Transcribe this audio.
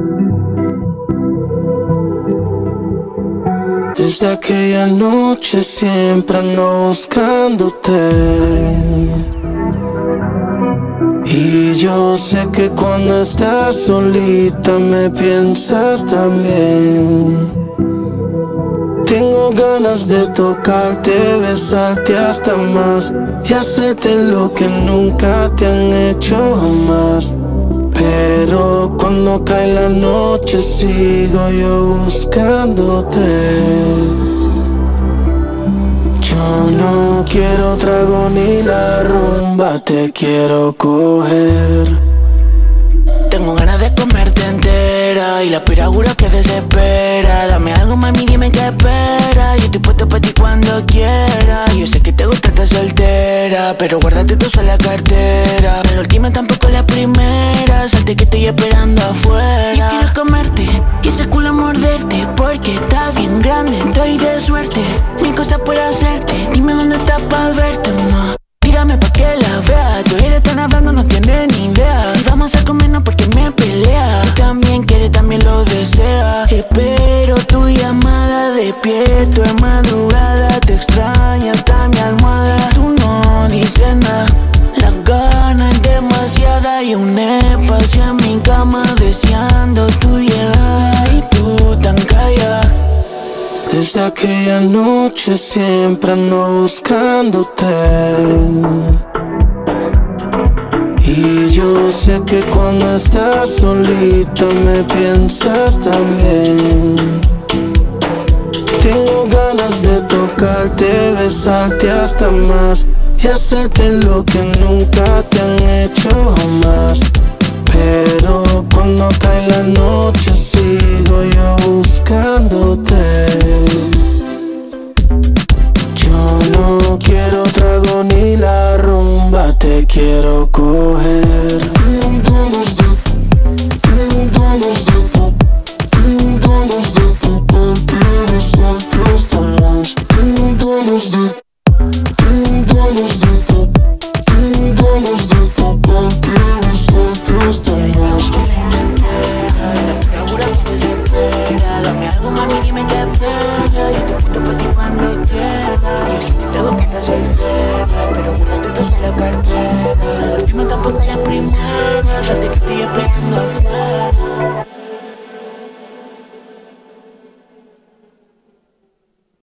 Desde aquella noche siempre ando buscándote. Y yo sé que cuando estás solita me piensas también. Tengo ganas de tocarte, besarte hasta más y hacerte lo que nunca te han hecho jamás. Pero cuando cae la noche sigo yo buscándote. Yo no quiero trago ni la rumba, te quiero coger. Tengo ganas de comerte entera y la piragura que desespera. Dame algo, mami, dime qué espera. Yo estoy puesto pa' ti cuando quieras. Yo sé que te gusta estar soltera, pero guárdate tu sola cartera. La última tampoco la primera. Salte que estoy esperando afuera. Yo quiero comerte y ese culo morderte, porque está bien grande, estoy de suerte. Mil cosas por hacerte, dime dónde estás pa' verte más. Tírame pa' que la vea. Tú eres tan hablando, no tienes ni idea. Si vamos a comernos porque me pelea. Y también quiere, también lo desea. Espero tu llamada, despierto de madrugada. Te extraña hasta mi almohada. Tú no dices nada, la gana es demasiada. Y un espacio en mi cama deseando tu llegada. Y tú tan callada. Desde aquella noche siempre ando buscándote. Y yo sé que cuando estás solita me piensas también. Tengo ganas de tocarte, besarte hasta más y hacerte lo que nunca te han hecho jamás. Pero cuando cae la noche sigo yo buscándote. Yo no quiero trago ni la rumba, te quiero